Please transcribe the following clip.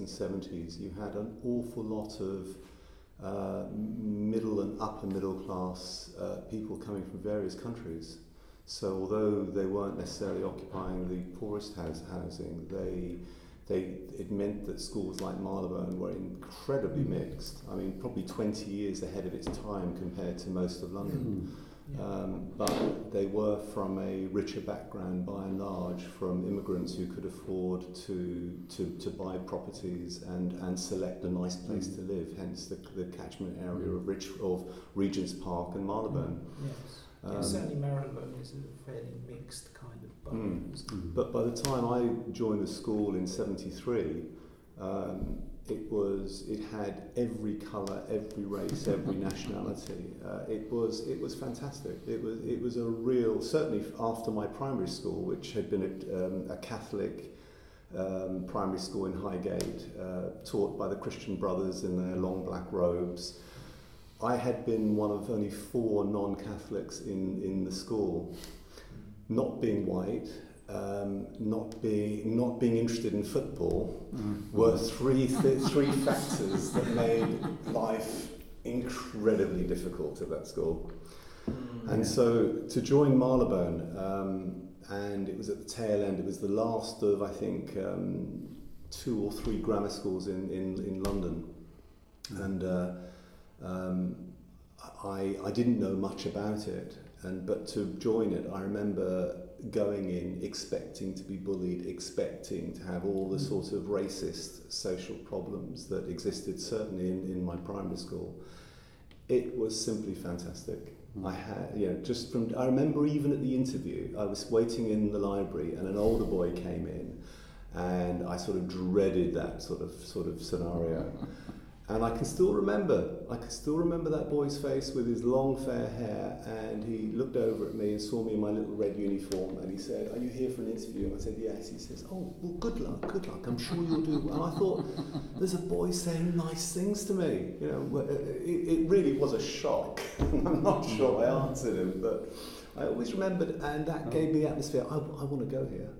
and 70s, you had an awful lot of middle and upper middle class people coming from various countries. So although they weren't necessarily occupying the poorest housing, it meant that schools like Marylebone were incredibly mixed. I mean, probably 20 years ahead of its time compared to most of London. But they were from a richer background by and large, from immigrants who could afford to buy properties and select a nice place to live, hence the catchment area of Regent's Park and Marylebone. Certainly Marylebone is a fairly mixed kind of borough. But by the time I joined the school in 73, it had every colour, every race, every nationality. It was fantastic. It was a real, certainly after my primary school, which had been a Catholic primary school in Highgate, taught by the Christian Brothers in their long black robes. I had been one of only 4 non-Catholics in the school, not being white. Not being interested in football were three factors that made life incredibly difficult at that school. And so to join Marylebone, and it was at the tail end, it was the last of, I think, 2 or 3 grammar schools in London. And I didn't know much about it, but to join it, I remember going in expecting to be bullied, expecting to have all the sort of racist social problems that existed certainly in my primary school. It was simply fantastic. I remember even at the interview, I was waiting in the library and an older boy came in, and I sort of dreaded that sort of scenario. And I can still remember that boy's face with his long fair hair, and he looked over at me and saw me in my little red uniform, and he said, "Are you here for an interview?" And I said, "Yes." He says, "Oh, well, good luck, I'm sure you'll do well." And I thought, there's a boy saying nice things to me. You know, it really was a shock. I'm not sure I answered him, but I always remembered, and that gave me the atmosphere. I want to go here.